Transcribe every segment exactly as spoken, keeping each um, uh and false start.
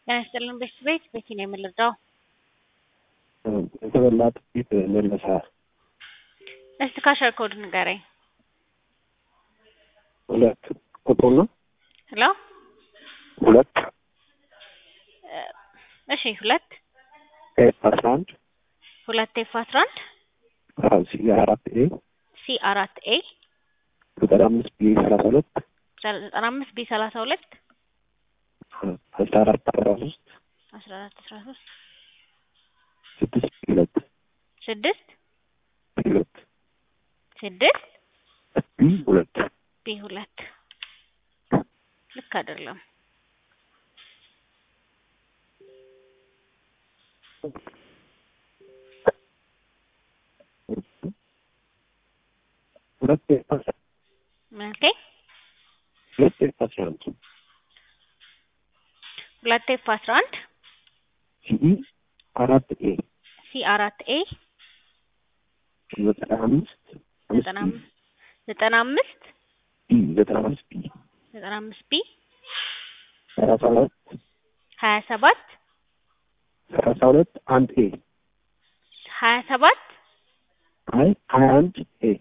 ጤና ይስጥልን ቤት ቤት ነው የምልዳው የተበላት ቤት መልሳ እስቲ ካሸር ኮድ ንገረኝ። ሁለት ቁጥር ነው። ሄሎ ሁለት እሺ ሁለት ኤፍ አስራ አንድ ሁለት ኤፍ አስራ አንድ አዎ ሲ አራት ኤ ሲ አራት ኤ ዘጠና አምስት ቢ ሰላሳ ሁለት ዘጠና አምስት ቢ ሰላሳ ሁለት አስራ አራት አስራ ሶስት አስራ አራት አስራ ሶስት ስድስት ሁለት ስድስት ሁለት ስድስት ቢ ሁለት ቢ ሁለት ልክ አይደለም። ሁለት ኤፍ አስራ ኦኬ ሁለት ኤፍ አስራ አንድ ሁለት ኤፍ አስራ አንድ ሲ አራት ኤ ሲ አራት ኤ ዘጠና አምስት ዘጠና አምስት ዘጠና አምስት ቢ ዘጠና አምስት ቢ ዘጠና አምስት ቢ ሰላሳ ሁለት ሀያ ሰባት ሰላሳ ሁለት አንድ ኤ ሀያ ሰባት አይ ሀያ አንድ ኤ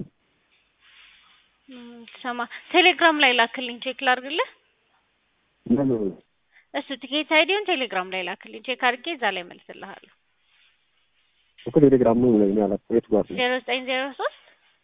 ሰማ ቴሌግራም ላይ ላክልኝ ቼክ ላድርግልህ። ምን እሱ ትኬት አይዲውን ቴሌግራም ላይ ላክልኝ ቼክ አድርጌ እዛ ላይ መልስልሃለሁ። እኮ ቴሌግራም ነው ላይ ያለው የት ጋር ነው? ዜሮ ዘጠኝ ዜሮ ሶስት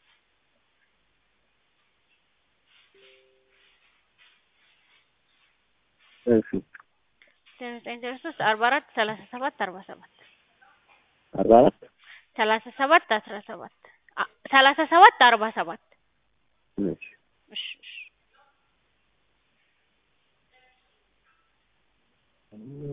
እሺ ዜሮ ዘጠኝ ዜሮ ሶስት አርባ አራት ሰላሳ ሰባት አርባ ሰባት አርባ አራት ሰላሳ ሰባት አስራ ሰባት ሰላሳ ሰባት አርባ ሰባት እሺ እሺ እሺ